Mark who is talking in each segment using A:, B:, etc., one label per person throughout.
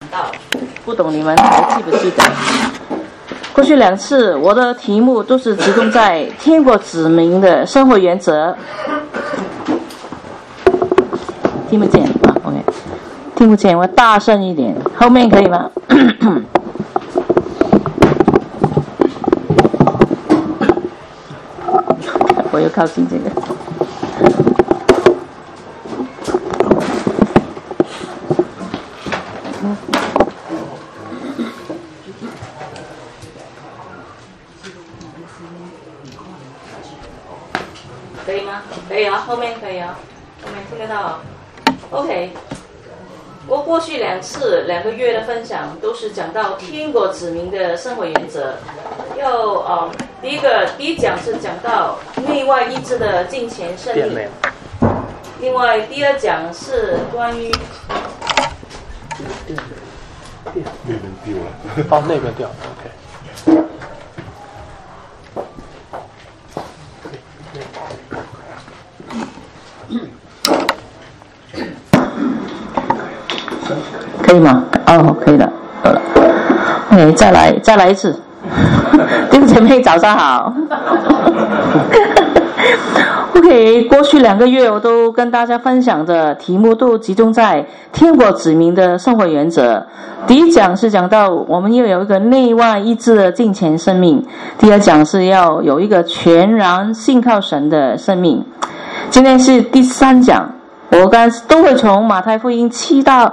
A: 到，不懂你们还记不记得？过去2次我的题目都是集中在天国子民的生活原则。听不见啊 ？OK， 听不见，我大声一点，后面可以吗？我又靠近这个。可以吗？可以啊，后面可以啊，后面听得到。OK， 我过去2次2个月的分享都是讲到天国子民的生活原则。第一讲是讲到内外一致的金钱胜利。另外第2讲是关于
B: 那边丢了，哦，那边掉了 ，OK。
A: 可以吗？哦，可以了，好了。OK， 再来一次。弟兄姐妹早上好。OK， 过去2个月我都跟大家分享的题目都集中在天国子民的生活原则。第1讲是讲到我们要有一个内外一致的金钱生命，第2讲是要有一个全然信靠神的生命。今天是第3讲，我刚都会从马太福音7章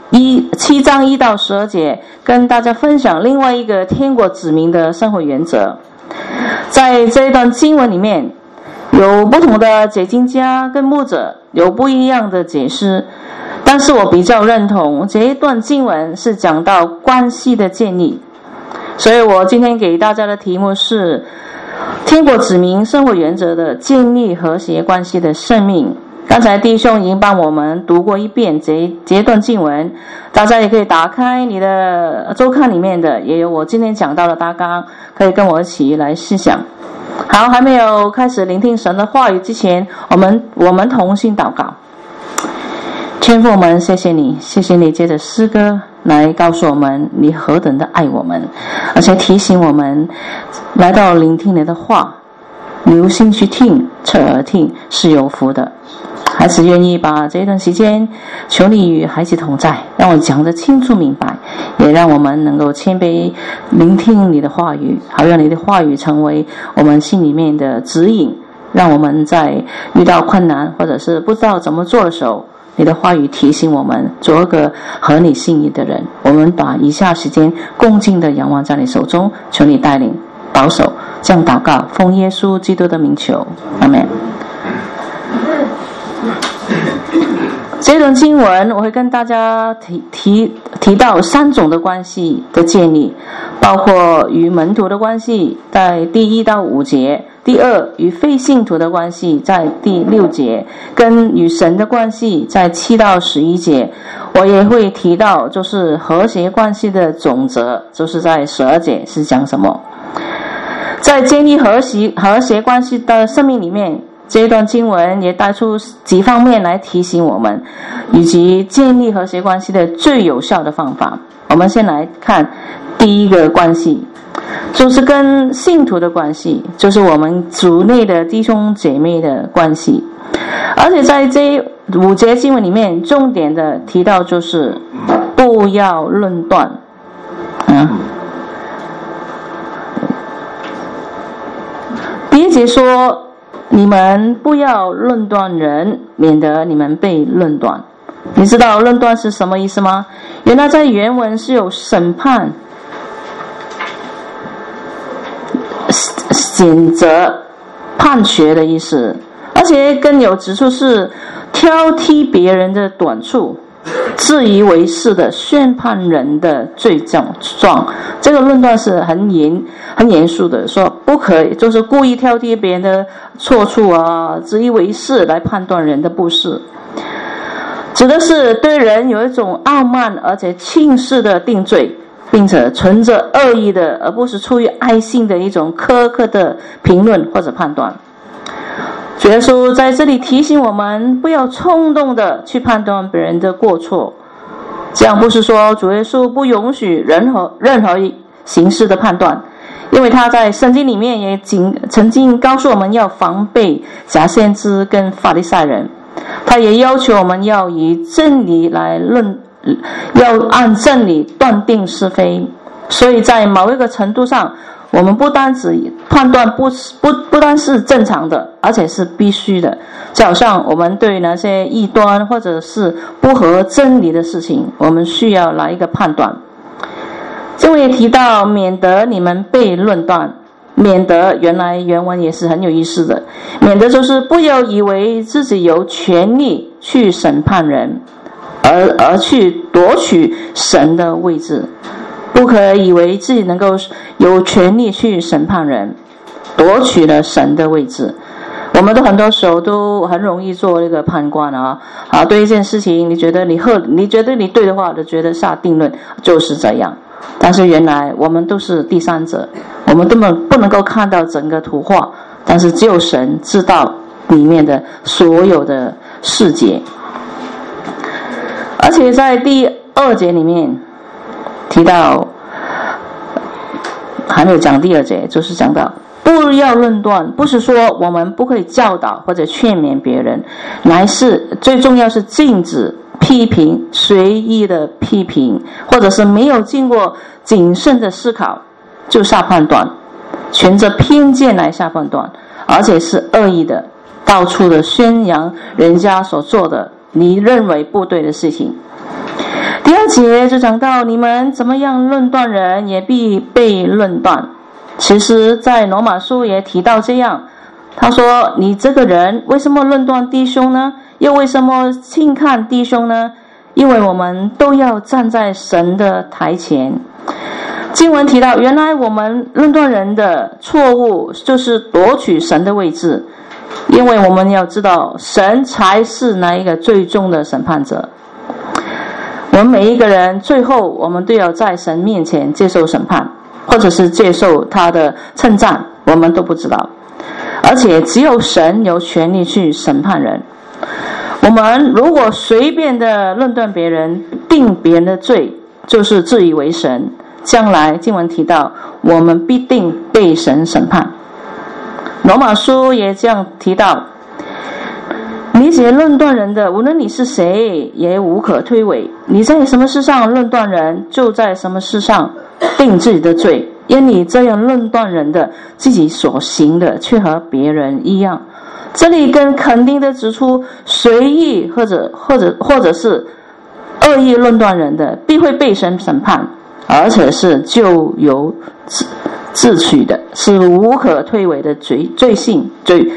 A: 1到12节跟大家分享另外一个天国子民的生活原则。在这一段经文里面，有不同的解经家跟牧者有不一样的解释，但是我比较认同这一段经文是讲到关系的建立，所以我今天给大家的题目是天国子民生活原则的建立和谐关系的生命。刚才弟兄已经帮我们读过一遍这段经文，大家也可以打开你的周刊里面的，也有我今天讲到的大纲，可以跟我一起来思想。好，还没有开始聆听神的话语之前，我们同心祷告。天父们，谢谢你借着诗歌来告诉我们你何等的爱我们，而且提醒我们来到聆听你的话，留心去听，侧耳听是有福的。孩子愿意把这段时间求你与孩子同在，让我讲得清楚明白，也让我们能够谦卑聆听你的话语，好让你的话语成为我们心里面的指引，让我们在遇到困难或者是不知道怎么做的时候，你的话语提醒我们做一个合你心意的人。我们把以下时间恭敬的仰望在你手中，求你带领保守，这样祷告奉耶稣基督的名求，阿们。这段经文我会跟大家提到3种的关系的建立，包括与门徒的关系在第1到5节，第2与非信徒的关系在第6节，跟与神的关系在7到11节。我也会提到就是和谐关系的总则，就是在12节是讲什么。在建立和谐关系的生命里面，这一段经文也带出几方面来提醒我们，以及建立和谐关系的最有效的方法。我们先来看第一个关系，就是跟信徒的关系，就是我们主内的弟兄姐妹的关系。而且在这5节经文里面，重点的提到就是不要论断。第1节说你们不要论断人，免得你们被论断。你知道论断是什么意思吗？原来在原文是有审判、谴责、判决的意思，而且更有指出是挑剔别人的短处，自以为是的宣判人的罪状。这个论断是很严肃的，说不可以就是故意挑剔别人的错处啊，自以为是来判断人的不是，指的是对人有一种傲慢而且轻视的定罪，并且存着恶意的而不是出于爱心的一种苛刻的评论或者判断。主耶稣在这里提醒我们，不要冲动的去判断别人的过错， 这样不是说主耶稣不允许任何形式的判断，因为他在圣经里面也曾经告诉我们要防备假先知跟法利赛人，他也要求我们要以真理来要按真理断定是非。所以在某一个程度上，我们不单只判断不单是正常的，而且是必须的。就好像我们对那些异端或者是不合真理的事情，我们需要来一个判断。这位也提到免得你们被论断，免得原文也是很有意思的，免得就是不要以为自己有权利去审判人，而去夺取神的位置。不可以为自己能够有权利去审判人，夺取了神的位置。我们都很多时候都很容易做那个判官对一件事情，你觉得你对的话，就觉得下定论就是这样。但是原来我们都是第三者，我们根本不能够看到整个图画，但是只有神知道里面的所有的细节。而且在第2节里面提到，还没有讲第2节，就是讲到不要论断，不是说我们不可以教导或者劝勉别人，乃是最重要是禁止批评，随意的批评，或者是没有经过谨慎的思考就下判断，存着偏见来下判断，而且是恶意的，到处的宣扬人家所做的你认为不对的事情。第2节就讲到你们怎么样论断人，也必被论断。其实在罗马书也提到这样，他说你这个人为什么论断弟兄呢？又为什么轻看弟兄呢？因为我们都要站在神的台前。经文提到，原来我们论断人的错误就是夺取神的位置，因为我们要知道神才是那一个最终的审判者。我们每一个人最后我们都要在神面前接受审判，或者是接受他的称赞，我们都不知道。而且只有神有权利去审判人。我们如果随便的论断别人，定别人的罪，就是自以为神，将来经文提到我们必定被神审判。罗马书也这样提到，你这论断人的，无论你是谁，也无可推诿。你在什么事上论断人，就在什么事上定自己的罪，因你这样论断人的，自己所行的却和别人一样。这里更肯定的指出，随意或者是恶意论断人的，必会被神审判，而且是咎由自取的，是无可推诿的罪行。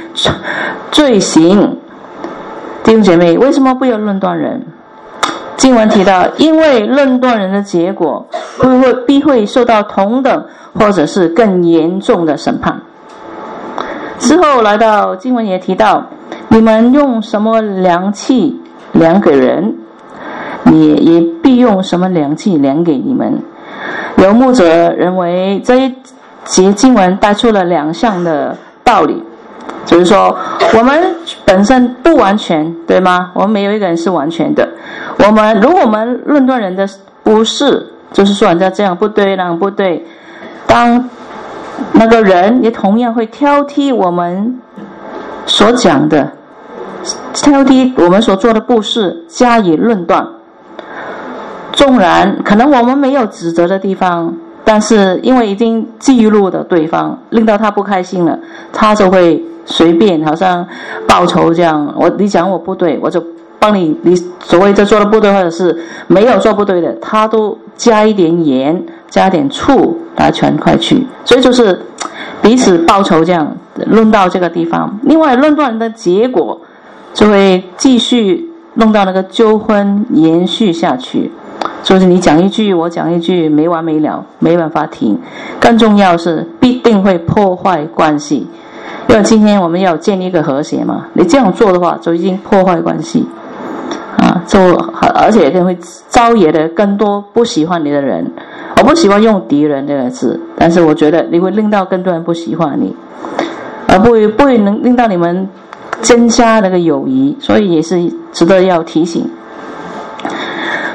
A: 弟兄姐妹，为什么不要论断人？经文提到，因为论断人的结果必会受到同等或者是更严重的审判。之后来到经文也提到，你们用什么量器量给人，你也必用什么量器量给你们。有牧者认为这一节经文带出了2项的道理，就是说我们本身不完全，对吗？我们没有一个人是完全的。如果我们论断人的不是，就是说人家这样不对那样不对，当那个人也同样会挑剔我们所讲的，挑剔我们所做的不是，加以论断。纵然可能我们没有指责的地方，但是因为已经记录了对方，令到他不开心了，他就会随便好像报仇这样，你讲我不对，我就帮你所谓这做的不对，或者是没有做不对的，他都加一点盐，加点醋来全快去。所以就是彼此报仇这样，论到这个地方。另外论断的结果就会继续弄到那个纠纷延续下去，就是你讲一句我讲一句，没完没了，没办法停。更重要是必定会破坏关系，因为今天我们要建立一个和谐嘛，你这样做的话就已经破坏关系而且更会招惹的更多不喜欢你的人。我不喜欢用敌人这个字，但是我觉得你会令到更多人不喜欢你，而不会能令到你们增加那个友谊，所以也是值得要提醒。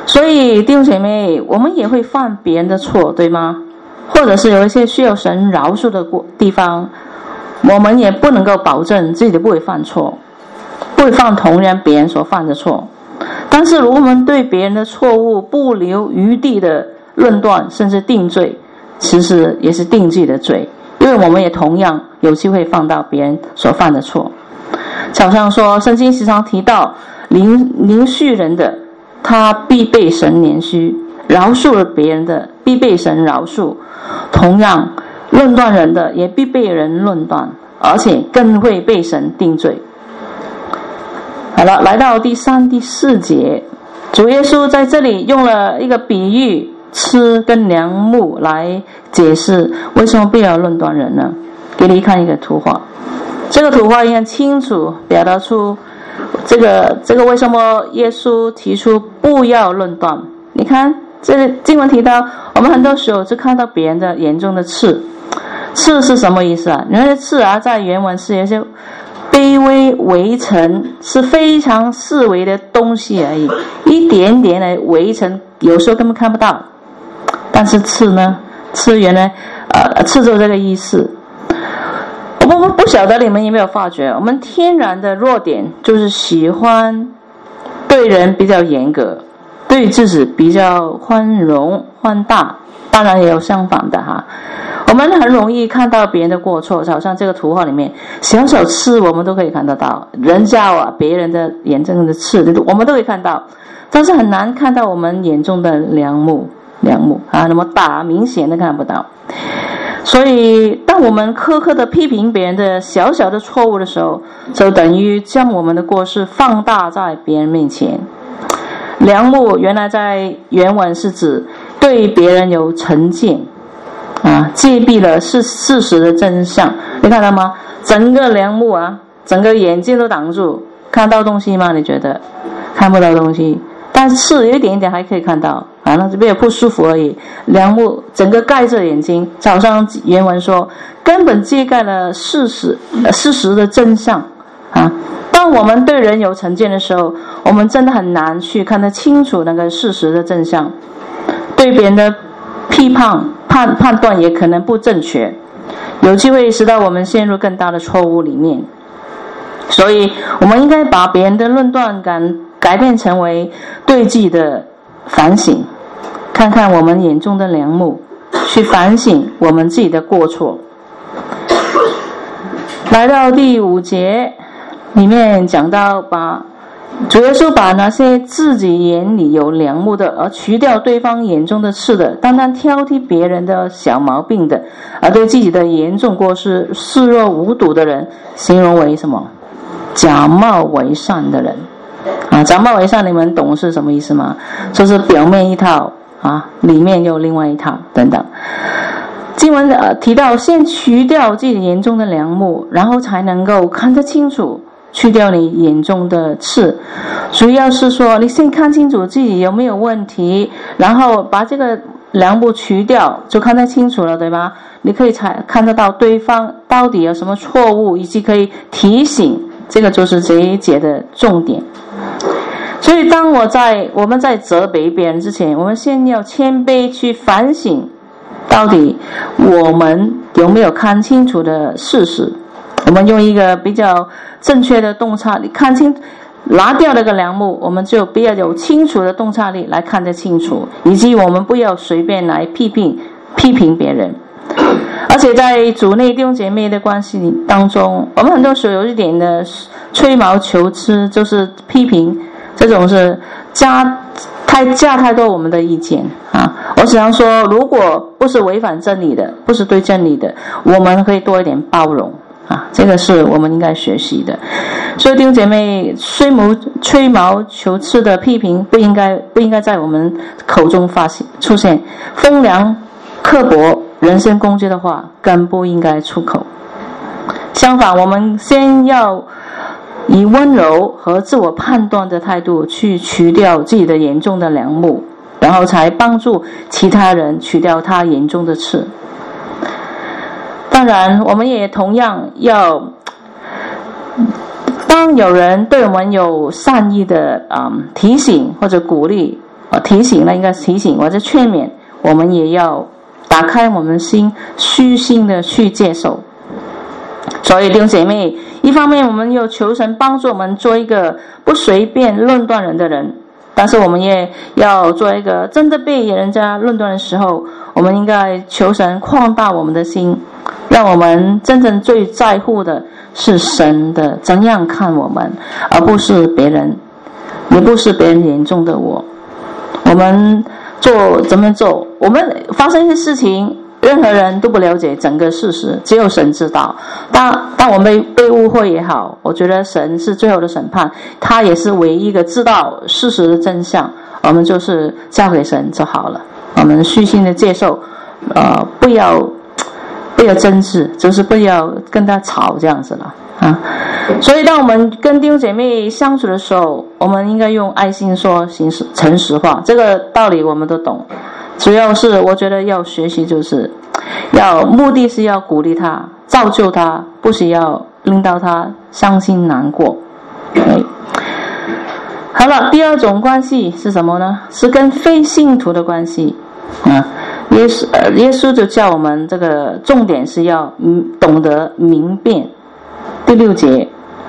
A: 所以弟兄姐妹，我们也会犯别人的错，对吗？或者是有一些需要神饶恕的地方，我们也不能够保证自己不会犯错，不会犯同样别人所犯的错。但是如果我们对别人的错误不留余地的论断，甚至定罪，其实也是定自己的罪，因为我们也同样有机会犯到别人所犯的错。好像说圣经时常提到连续人的，他必被神怜恤，饶恕了别人的必被神饶恕，同样论断人的也必被人论断，而且更会被神定罪。好了，来到第3、第4节，主耶稣在这里用了一个比喻，吃跟梁木来解释为什么不要论断人呢？给你看一个图画，这个图画应该清楚表达出这个为什么耶稣提出不要论断。你看这个经文提到，我们很多时候就看到别人的眼中的刺。刺是什么意思啊？原来刺啊，在原文是有些卑微微尘，是非常细微的东西而已，一点点的微尘，有时候根本看不到。但是刺呢？刺原来刺就这个意思。我不晓得你们有没有发觉，我们天然的弱点就是喜欢对人比较严格，对自己比较宽容宽大，当然也有相反的哈。我们很容易看到别人的过错，好像这个图画里面小小刺我们都可以看得到，人家别人的眼中的刺我们都可以看到，但是很难看到我们眼中的梁木啊，那么大明显的看不到。所以当我们苛刻的批评别人的小小的错误的时候，就等于将我们的过失放大在别人面前。梁木原来在原文是指对别人有成见啊，戒避了是事实的真相。你看到吗？整个梁木啊，整个眼睛都挡住，看到东西吗？你觉得看不到东西，但是有一点点还可以看到啊，那这边也不舒服而已。梁木整个盖着眼睛，早上原文说根本揭盖了事实的真相啊。当我们对人有成见的时候，我们真的很难去看得清楚那个事实的真相，对别人的批判断也可能不正确，有机会使到我们陷入更大的错误里面。所以我们应该把别人的论断感改变成为对自己的反省，看看我们眼中的梁木，去反省我们自己的过错。来到第5节里面讲到，主耶稣把那些自己眼里有梁木的，而除掉对方眼中的刺的，单单挑剔别人的小毛病的，而对自己的严重过失视若无睹的人，形容为什么？假冒为善的人啊。假冒为善，你们懂是什么意思吗？就是表面一套啊，里面又另外一套等等。经文提到，先除掉自己眼中的梁木，然后才能够看得清楚，去掉你眼中的刺。主要是说你先看清楚自己有没有问题，然后把这个梁木除掉，就看得清楚了，对吧？你可以才看得到对方到底有什么错误，以及可以提醒，这个就是这一节的重点。所以当我们在责备别人之前，我们先要谦卑去反省，到底我们有没有看清楚的事实。我们用一个比较正确的洞察力看清，拿掉那个梁木，我们就比较有清楚的洞察力来看得清楚，以及我们不要随便来批评别人。而且在主内弟兄姐妹的关系当中，我们很多时候有一点的吹毛求疵，就是批评，这种是加太多我们的意见啊。我想说，如果不是违反真理的，不是对真理的，我们可以多一点包容啊，这个是我们应该学习的。所以弟兄姐妹，吹毛求疵的批评不应该在我们口中出现，风凉刻薄人身攻击的话更不应该出口。相反，我们先要以温柔和自我判断的态度去除掉自己的严重的梁木，然后才帮助其他人除掉他严重的刺。当然我们也同样要，当有人对我们有善意的提醒或者鼓励， 提醒了，应该是提醒或者劝勉，我们也要打开我们心，虚心的去接受。所以弟兄姐妹，一方面我们要求神帮助我们做一个不随便论断人的人，但是我们也要做一个真的被人家论断的时候，我们应该求神扩大我们的心，让我们真正最在乎的是神的怎样看我们，而不是别人，也不是别人眼中的我。我们怎么做，我们发生一些事情，任何人都不了解整个事实，只有神知道。当我们被误会也好，我觉得神是最后的审判，他也是唯一一个知道事实的真相，我们就是交给神就好了。我们虚心的接受，不要争执，就是不要跟他吵这样子了啊。所以当我们跟弟兄姐妹相处的时候，我们应该用爱心说诚实话，这个道理我们都懂。主要是我觉得要学习，就是目的是要鼓励他，造就他，不是要令到他伤心难过。好了，第二种关系是什么呢？是跟非信徒的关系啊。耶稣就叫我们这个重点是要懂得明辨。第六节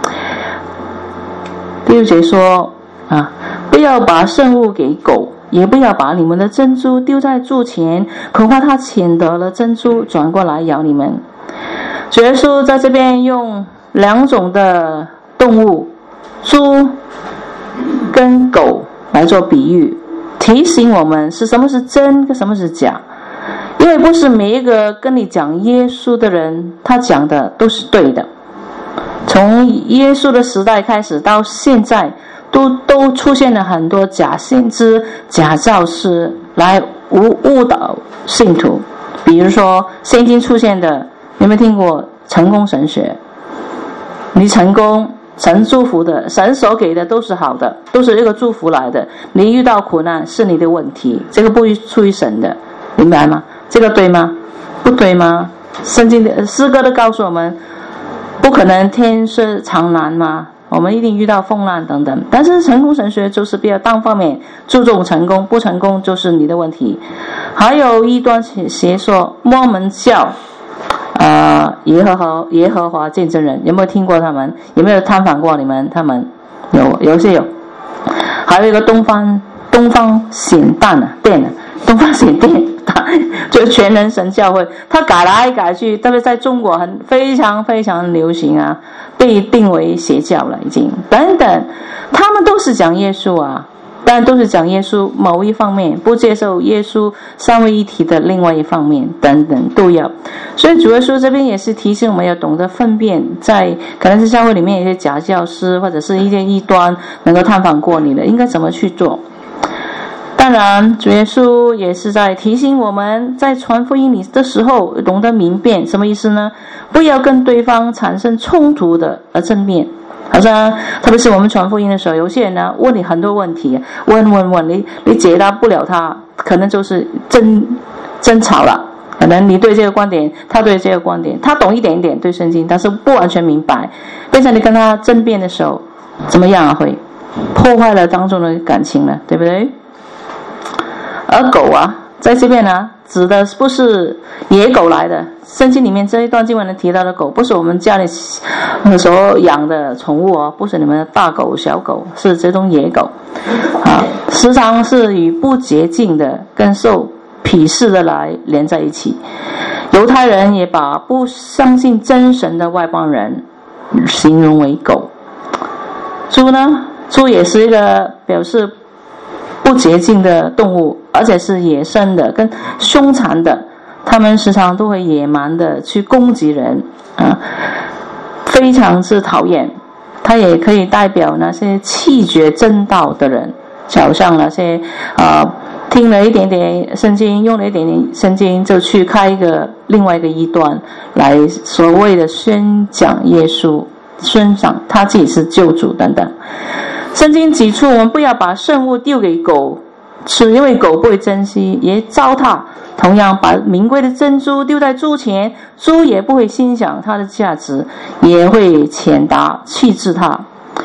A: 说啊，不要把圣物给狗，也不要把你们的珍珠丢在猪前，恐怕它捡得了珍珠转过来咬你们。主耶稣在这边用两种的动物，猪跟狗来做比喻，提醒我们是什么是真，什么是假。因为不是每一个跟你讲耶稣的人，他讲的都是对的。从耶稣的时代开始到现在，都出现了很多假先知、假教师来误导信徒。比如说圣经出现的，有没有听过成功神学？你成功，神祝福的，神所给的都是好的，都是一个祝福来的。你遇到苦难是你的问题，这个不出于神的，明白吗？这个对吗？不对吗？圣经的诗歌都告诉我们，不可能天色常蓝吗？我们一定遇到风浪等等。但是成功神学就是比较单方面注重成功，不成功就是你的问题。还有异端邪说，摩门教耶和华见证人，有没有听过他们？有没有探访过你们？他们有些有。还有一个东方显殿，东方显殿就全人神教会，他改来改去，特别在中国非常非常流行啊，被定为邪教了已经等等。他们都是讲耶稣啊，但都是讲耶稣某一方面，不接受耶稣三位一体的另外一方面等等都要。所以主耶稣这边也是提醒我们要懂得分辨，在可能是教会里面有些假教师或者是一些异端能够探访过你的，应该怎么去做。当然主耶稣也是在提醒我们，在传福音里的时候懂得明辨，什么意思呢？不要跟对方产生冲突的正面。好像特别是我们传福音的时候，有些人呢问你很多问题，问你解答不了他，可能就是争吵了。可能你对这个观点，他对这个观点，他懂一点点对圣经，但是不完全明白，变成你跟他争辩的时候，怎么样啊？会破坏了当中的感情了，对不对？而狗啊，在这边呢，指的不是野狗来的。圣经里面这一段经文提到的狗，不是我们家里所养的宠物哦，不是你们的大狗小狗，是这种野狗啊，时常是与不洁净的跟受鄙视的来连在一起。犹太人也把不相信真神的外邦人形容为狗。猪呢，猪也是一个表示不洁净的动物，而且是野生的，跟凶残的，他们时常都会野蛮的去攻击人啊，非常之讨厌。它也可以代表那些弃绝真道的人，就好像那些听了一点点圣经，用了一点点圣经，就去开另外一个异端，来所谓的宣讲耶稣，宣讲他自己是救主等等。圣经指出，我们不要把圣物丢给狗吃，因为狗不会珍惜，也糟蹋。同样，把名贵的珍珠丢在猪前，猪也不会欣赏它的价值，也会谴责弃置它。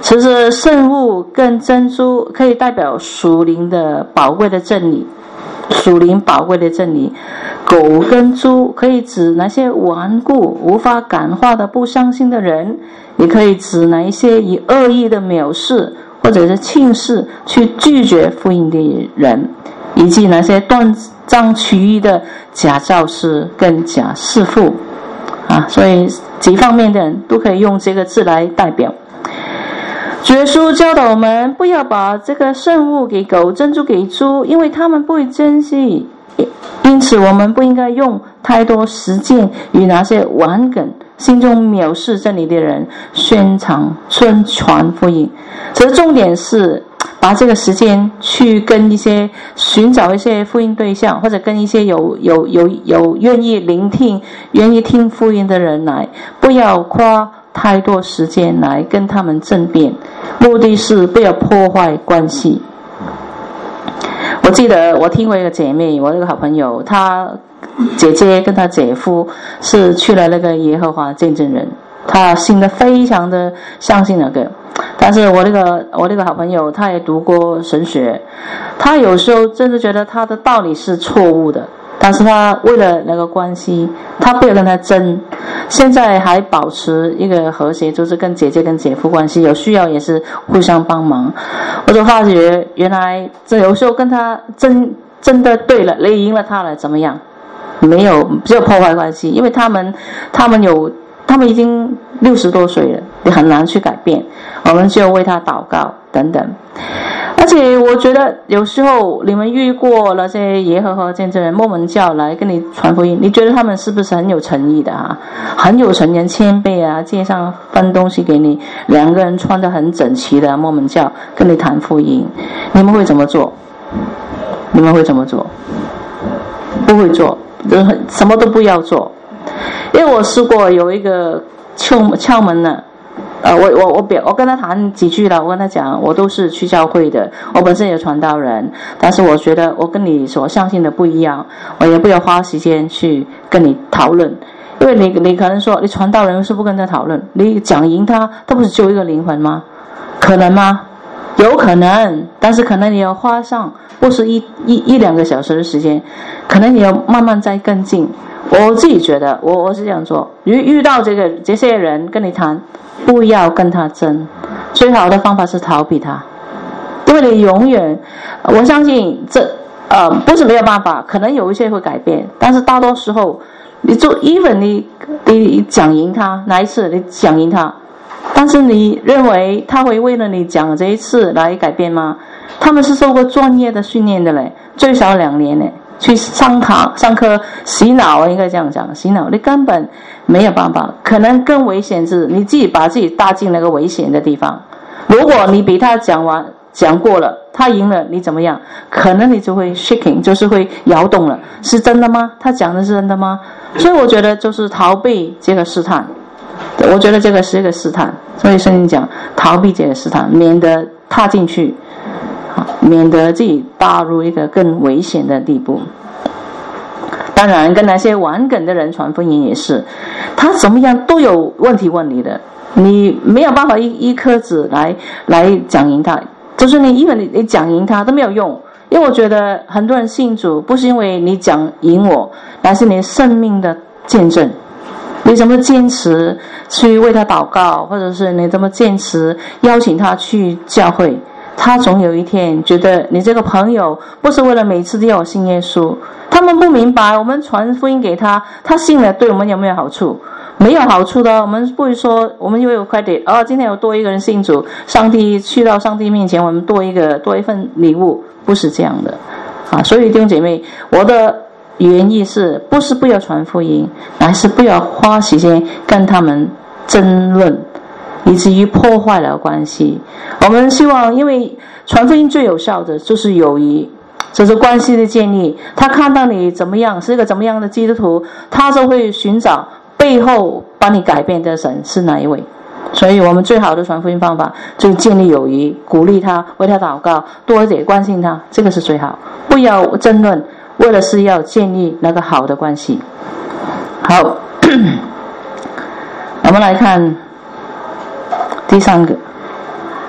A: 其实圣物跟珍珠可以代表属灵的宝贵的真理，属灵宝贵的真理。狗跟猪可以指那些顽固无法感化的不相信的人，也可以指那一些以恶意的藐视或者是轻视去拒绝福音的人，以及那些断章取义的假教师跟假师傅所以几方面的人都可以用这个字来代表。主耶稣教导我们不要把这个圣物给狗，珍珠给猪，因为他们不会珍惜，因此我们不应该用太多时间与那些顽梗心中藐视真理的人宣传福音。这重点是把这个时间去跟一些寻找一些福音对象，或者跟一些有愿意聆听愿意听福音的人来，不要花太多时间来跟他们争辩，目的是不要破坏关系。我记得我听过一个姐妹，我那个好朋友，她姐姐跟她姐夫是去了那个耶和华见证人，她信得非常的相信那个。但是我那个好朋友，他也读过神学，他有时候真的觉得他的道理是错误的，但是他为了那个关系，他不要跟他争，现在还保持一个和谐，就是跟姐姐跟姐夫关系，有需要也是互相帮忙。我就发觉原来这有时候跟他争的对了，你赢了他了怎么样？没有破坏关系，因为他们已经60多岁了，也很难去改变，我们就为他祷告等等。而且我觉得有时候你们遇过那些耶和华见证人摩门教来跟你传福音，你觉得他们是不是很有诚意的很有诚意，很谦卑街上分东西给你，两个人穿得很整齐的摩门教跟你谈福音，你们会怎么做？你们会怎么做？不会做，什么都不要做。因为我试过有一个窍门呢，我跟他谈几句了，我跟他讲，我都是去教会的，我本身也传道人，但是我觉得我跟你所相信的不一样，我也不要花时间去跟你讨论，因为你可能说你传道人是不跟他讨论，你讲赢他不是救一个灵魂吗？可能吗？有可能，但是可能你要花上不是一两个小时的时间，可能你要慢慢再跟进。我自己觉得我是这样做，遇到这些人跟你谈，不要跟他争，最好的方法是逃避他，因为你永远，我相信不是没有办法，可能有一些会改变，但是大多时候你就 even 你讲赢他，哪一次你讲赢他，但是你认为他会为了你讲这一次来改变吗？他们是受过专业的训练的嘞，最少2年嘞，去上课洗脑，应该这样讲，洗脑你根本没有办法。可能更危险是你自己把自己搭进那个危险的地方。如果你比他讲过了，他赢了，你怎么样？可能你就会 shaking， 就是会摇动了。是真的吗？他讲的是真的吗？所以我觉得就是逃避这个试探，我觉得这个是一个试探，所以圣经讲逃避这个试探，免得踏进去，免得自己踏入一个更危险的地步。当然跟那些顽梗的人传福音也是，他怎么样都有问题问你的，你没有办法一颗子来讲赢他，就是因为你讲赢他都没有用。因为我觉得很多人信主不是因为你讲赢我，乃是你生命的见证，你怎么坚持去为他祷告，或者是你怎么坚持邀请他去教会，他总有一天觉得你这个朋友不是为了每次都要我信耶稣。他们不明白我们传福音给他，他信了对我们有没有好处？没有好处的。我们不会说我们又有 credit 今天有多一个人信主，上帝去到上帝面前我们多一份礼物，不是这样的所以弟兄姐妹，我的原意是不是不要传福音，乃是不要花时间跟他们争论，以至于破坏了关系。我们希望，因为传福音最有效的就是友谊，这是关系的建立。他看到你怎么样，是一个怎么样的基督徒，他就会寻找背后把你改变的神是哪一位。所以我们最好的传福音方法就是建立友谊，鼓励他，为他祷告，多一点关心他，这个是最好。不要争论，为了是要建立那个好的关系。好，我们来看第3个，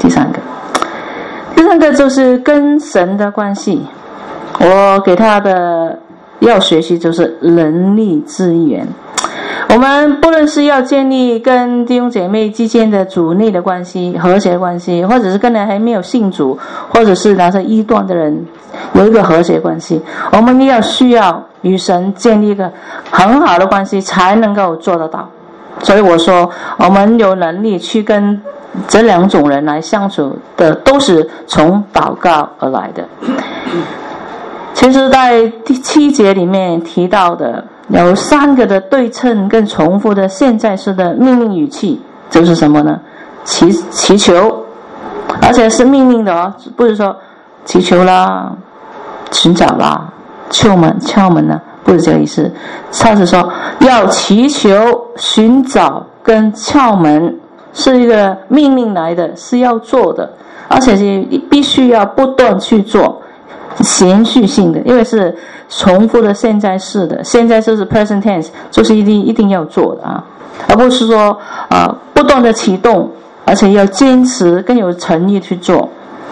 A: 第三个就是跟神的关系。我给他的要学习就是能力资源。我们不论是要建立跟弟兄姐妹之间的主内的关系、和谐关系，或者是跟人还没有信主，或者是拿着异端的人有一个和谐关系，我们需要与神建立一个很好的关系，才能够做得到。所以我说，我们有能力去跟这两种人来相处的，都是从祷告而来的。其实在第7节里面提到的有3个的对称跟重复的现在式的命令语气，就是什么呢？祈求，而且是命令的哦，不是说祈求啦、寻找啦、敲门呢，不是这个意思。他是说要祈求、寻找跟敲门，是一个命令来的，是要做的，而且是必须要不断去做，延续性的，因为是重复的现在式的，现在式是 present tense， 就是一定要做的啊，而不是说不断的启动，而且要坚持更有诚意去做。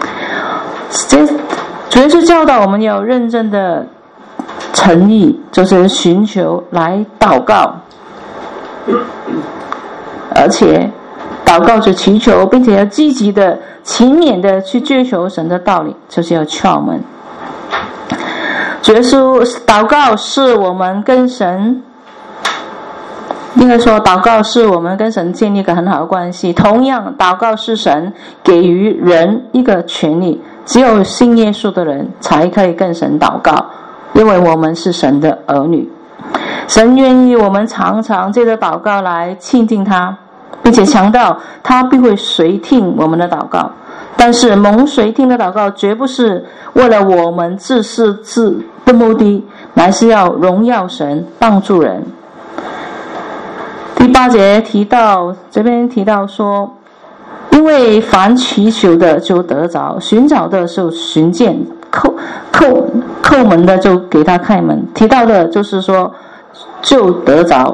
A: 主要是教导我们要认真的诚意，就是寻求来祷告，而且祷告是祈求，并且要积极的、勤勉的去追求神的道理，就是要敲门。主耶稣，祷告是我们跟神，应该说祷告是我们跟神建立一个很好的关系。同样，祷告是神给予人一个权利，只有信耶稣的人才可以跟神祷告，因为我们是神的儿女。神愿意我们常常借着祷告来亲近他，并且强调他必会垂听我们的祷告。但是蒙垂听的祷告绝不是为了我们自私自的目的，乃是要荣耀神，帮助人。第8节这边提到说，因为凡祈求的就得着，寻找的就寻见，叩门的就给他开门。提到的就是说就得着，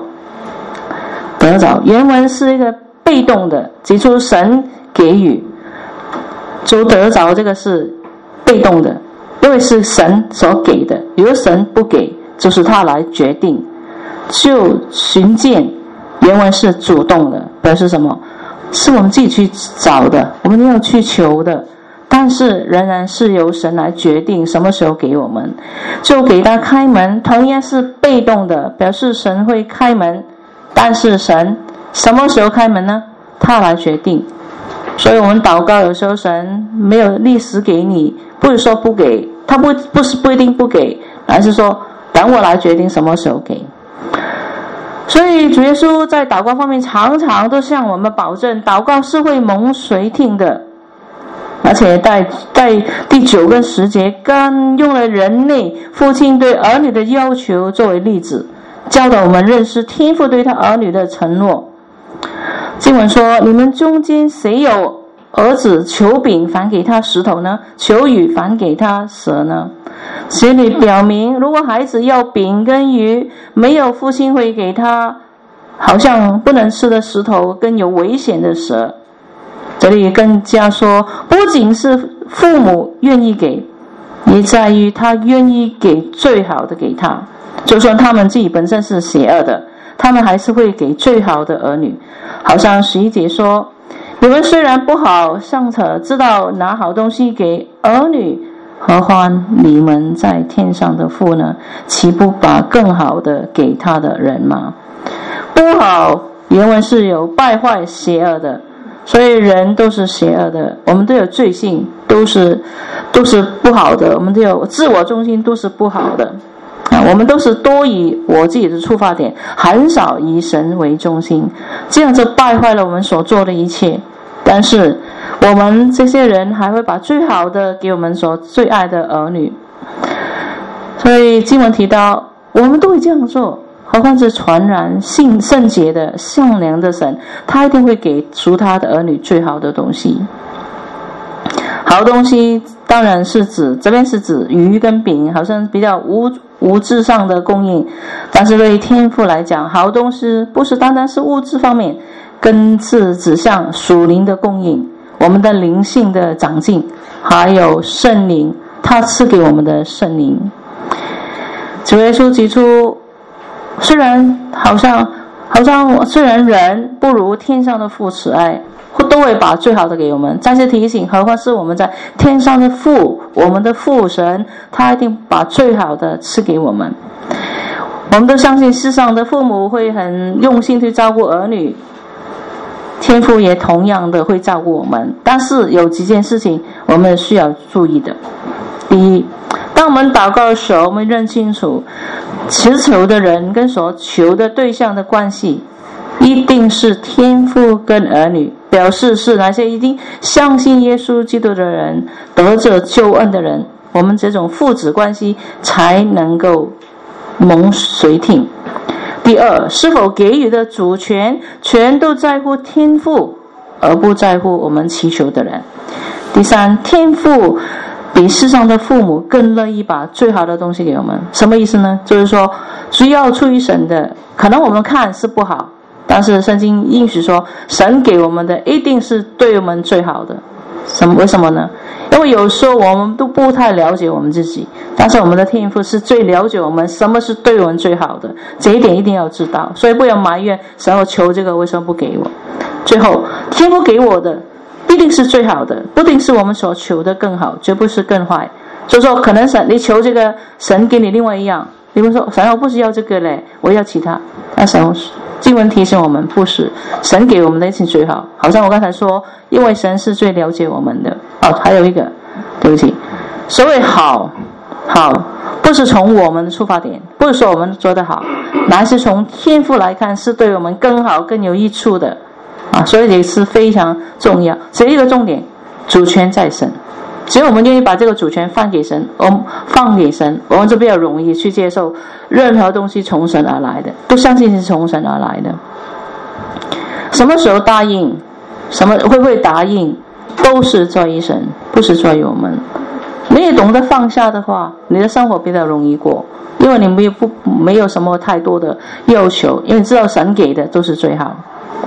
A: 原文是一个被动的，指出神给予就得着，这个是被动的，因为是神所给的，如果神不给，就是他来决定。就寻见，原文是主动的，表示什么？是我们自己去找的，我们要去求的，但是仍然是由神来决定什么时候给我们，就给他开门。同样是被动的，表示神会开门，但是神什么时候开门呢？他来决定。所以我们祷告，有时候神没有立时给你，不是说不给，他不一定不给，而是说等我来决定什么时候给。所以主耶稣在祷告方面常常都向我们保证，祷告是会蒙垂听的。而且在第9跟10节更用了人类父亲对儿女的要求作为例子，教导我们认识天父对他儿女的承诺。经文说，你们中间谁有儿子求饼反给他石头呢？求鱼反给他蛇呢？这里表明，如果孩子要饼跟鱼，没有父亲会给他好像不能吃的石头跟有危险的蛇。这里更加说，不仅是父母愿意给，也在于他愿意给最好的给他，就算他们自己本身是邪恶的，他们还是会给最好的儿女。好像11节说，你们虽然不好，尚且知道拿好东西给儿女，何况你们在天上的父呢？岂不把更好的给他的人吗？不好，原文是有败坏邪恶的，所以人都是邪恶的，我们都有罪性，都是不好的，我们都有自我中心，都是不好的。我们都是多以我自己的出发点，很少以神为中心，这样就败坏了我们所做的一切。但是我们这些人还会把最好的给我们所最爱的儿女。所以经文提到，我们都会这样做，何况是传染圣洁的善良的神，他一定会给属他的儿女最好的东西。好东西当然是指，这边是指鱼跟饼，好像比较物质上的供应，但是对于天父来讲，好东西不是单单是物质方面，更是指向属灵的供应。 我们的灵性的长进，还有圣灵，他赐给我们的圣灵。主耶稣提出，虽然虽然人不如天上的父慈爱，都会把最好的给我们。再次提醒，何况是我们在天上的父，我们的父神，他一定把最好的赐给我们。我们都相信世上的父母会很用心去照顾儿女，天父也同样的会照顾我们。但是有几件事情我们需要注意的。第一，当我们祷告的时候，我们认清楚祈求的人跟所求的对象的关系，一定是天父跟儿女，表示是那些已经相信耶稣基督的人，得着救恩的人，我们这种父子关系才能够蒙垂听。第二，是否给予的主权全都在乎天父，而不在乎我们祈求的人。第三，天父比世上的父母更乐意把最好的东西给我们。什么意思呢？就是说只要出于神的，可能我们看是不好，但是圣经应许说神给我们的一定是对我们最好的。为什么呢？因为有时候我们都不太了解我们自己，但是我们的天父是最了解我们什么是对我们最好的，这一点一定要知道。所以不要埋怨神，我求这个为什么不给我。最后天父给我的必定是最好的，不定是我们所求的更好，绝不是更坏。所以说可能神你求这个，神给你另外一样，比如说神我不是要这个嘞，我要其他。那神经文提醒我们，不是神给我们的一切最好。好像我刚才说，因为神是最了解我们的。还有一个，对不起，所谓好不是从我们的出发点，不是说我们做得好，乃是从天父来看是对我们更好更有益处的所以也是非常重要。这一个重点，主权在神，只有我们愿意把这个主权放给神，我们就比较容易去接受任何东西从神而来的，不相信是从神而来的。什么时候答应，会不会答应，都是在于神，不是在于我们。你也懂得放下的话，你的生活比较容易过，因为你没有什么太多的要求，因为知道神给的都是最好。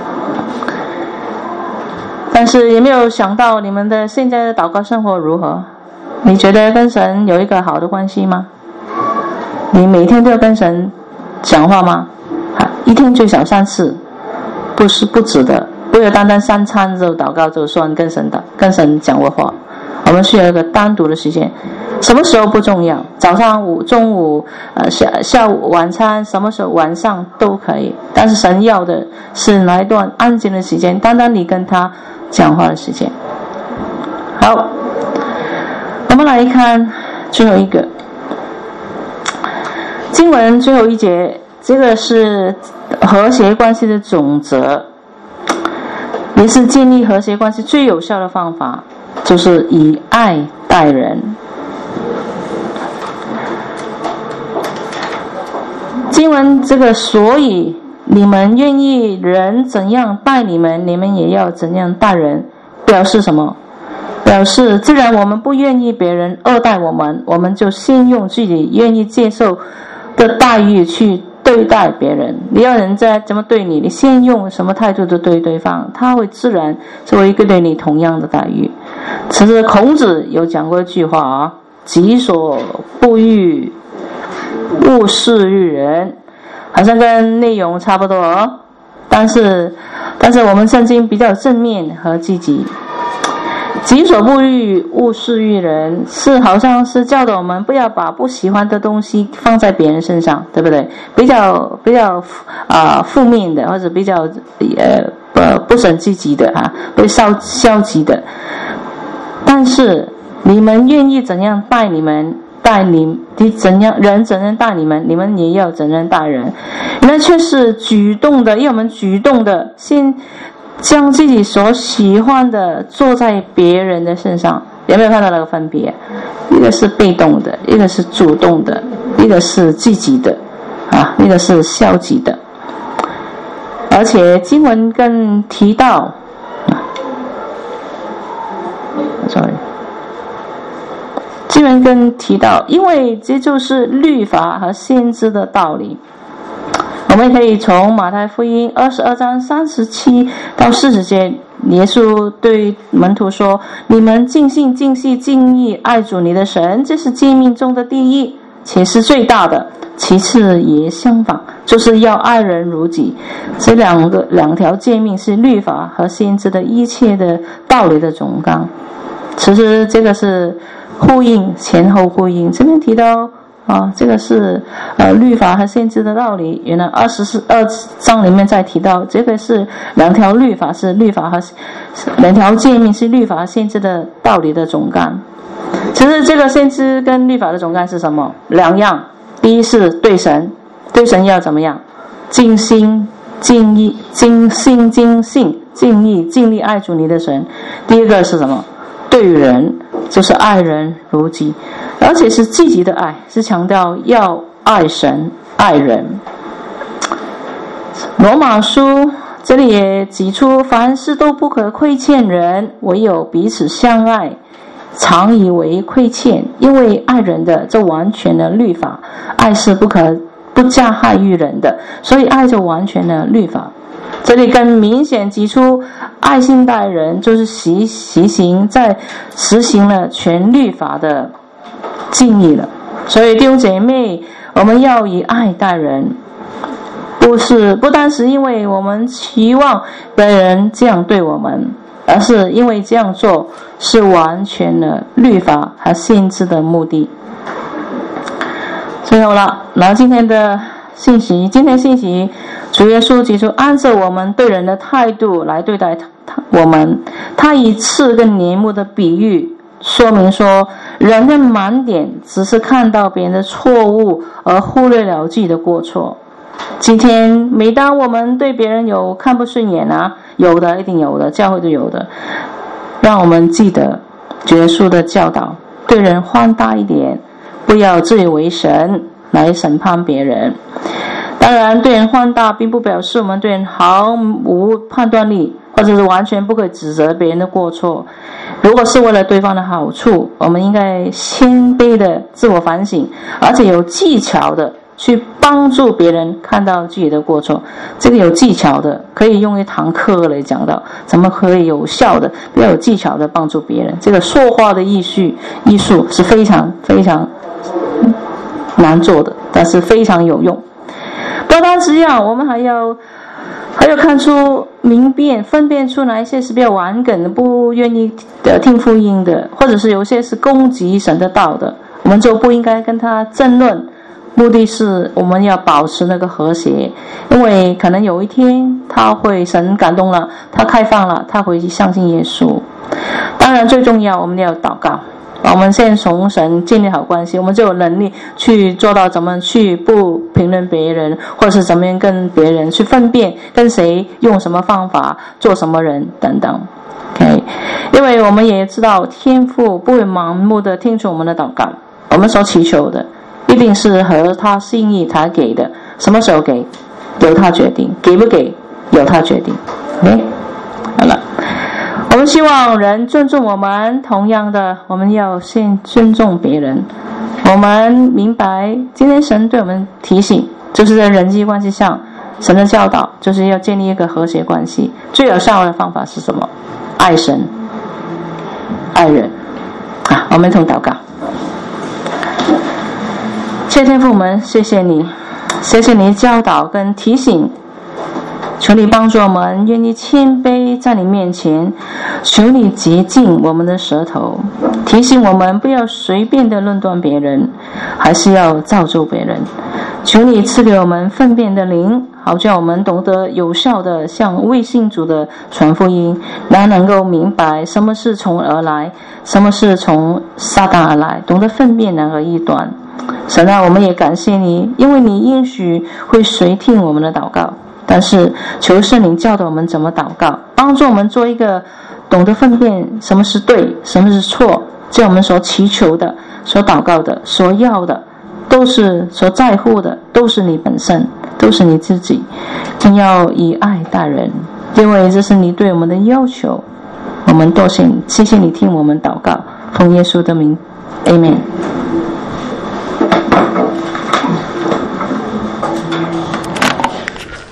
A: 但是也没有想到你们的现在的祷告生活如何？你觉得跟神有一个好的关系吗？你每天都要跟神讲话吗？一天最少3次，不止的，不要单单3餐就祷告就算跟神讲过话。我们需要一个单独的时间，什么时候不重要，早上、中午、下午、晚餐，什么时候晚上都可以。但是神要的是那一段安静的时间，单单你跟他讲话的时间。好，我们来看最后一个经文，最后一节，这个是和谐关系的总则，也是建立和谐关系最有效的方法，就是以爱待人。经文这个所以你们愿意人怎样待你们，你们也要怎样待人，表示什么？表示既然我们不愿意别人恶待我们，我们就先用自己愿意接受的待遇去对待别人。你要人家怎么对你，你先用什么态度的对对方，他会自然作为一个对你同样的待遇。其实孔子有讲过一句话己所不欲，勿施于人，好像跟内容差不多但是我们圣经比较正面和积极。己所不欲，勿施于人，好像是教导我们不要把不喜欢的东西放在别人身上，对不对？比较负面的，或者比较不是很积极的被消极的。但是你们愿意怎样待你们，怎样待你们，你们也要怎样待人。那却是主动的，要我们主动的先将自己所喜欢的做在别人的身上。有没有看到那个分别？一个是被动的，一个是主动的，一个是积极的一个是消极的。而且经文更提到经文更提到，因为这就是律法和先知的道理。我们可以从马太福音22章37到40节耶稣对门徒说，你们尽心尽性尽意爱主你的神，这是诫命中的第一，且是最大的，其次也相仿，就是要爱人如己。这两条诫命是律法和先知的一切的道理的总纲。其实这个是呼应，前后呼应。这边提到这个是律法和先知的道理，原来22章里面再提到，这个是两条律法，是律法和两条诫命是律法和先知的道理的总纲。其实这个先知跟律法的总纲是什么？两样。第一是对神要怎么样？尽心尽意尽心尽性尽意尽力爱主你的神。第一个是什么？对人，就是爱人如己，而且是积极的爱，是强调要爱神爱人。罗马书这里也指出，凡事都不可亏欠人，唯有彼此相爱，常以为亏欠，因为爱人的这完全的律法，爱是不加害于人的，所以爱就完全的律法。这里更明显指出，爱心待人就是实行了全律法的敬意了。所以弟兄姐妹，我们要以爱待人，不单是因为我们期望别人这样对我们，而是因为这样做是完全的律法和先知的目的。最后了，然后今天信息，主耶稣提出按照我们对人的态度来对待我们。他以刺跟黏木的比喻说明说，人的盲点只是看到别人的错误而忽略了自己的过错。今天每当我们对别人有看不顺眼有的，一定有的，教会都有的，让我们记得主耶稣的教导，对人宽大一点，不要自以为神来审判别人。当然对人宽大并不表示我们对人毫无判断力，或者是完全不可以指责别人的过错。如果是为了对方的好处，我们应该谦卑的自我反省，而且有技巧的去帮助别人看到自己的过错。这个有技巧的可以用一堂课来讲到怎么可以有效的比较有技巧的帮助别人。这个说话的艺术是非常非常难做的，但是非常有用。不单这样，我们还要看出分辨出哪一些是比较顽梗的，不愿意听福音的，或者是有些是攻击神的道的，我们就不应该跟他争论。目的是我们要保持那个和谐，因为可能有一天神感动了，他开放了，他会相信耶稣。当然最重要，我们要祷告，我们先从神建立好关系，我们就有能力去做到怎么去不评论别人，或者是怎么样跟别人去分辨跟谁用什么方法做什么人等等。OK， 因为我们也知道天父不会盲目的听从我们的祷告，我们所祈求的一定是合他心意他给的，什么时候给由他决定，给不给由他决定。 OK， 好了，我们希望人尊重我们，同样的我们要先尊重别人。我们明白今天神对我们提醒，就是在人际关系上神的教导就是要建立一个和谐关系，最有效的方法是什么？爱神爱人。我们一同祷告。天父们，谢谢你教导跟提醒，求你帮助我们愿意谦卑在你面前，求你洁净我们的舌头，提醒我们不要随便的论断别人，还是要造就别人。求你赐给我们分辨的灵，好叫我们懂得有效的向未信主的传福音，能够明白什么是从而来，什么是从撒旦而来，懂得分辨两个异端。神啊，我们也感谢你，因为你应许会垂听我们的祷告，但是求圣灵教导我们怎么祷告，帮助我们做一个懂得分辨什么是对，什么是错，这我们所祈求的，所祷告的，所要的，都是所在乎的，都是你本身，都是你自己。更要以爱待人，因为这是你对我们的要求。我们多谢你，谢谢你听我们祷告，奉耶稣的名 Amen。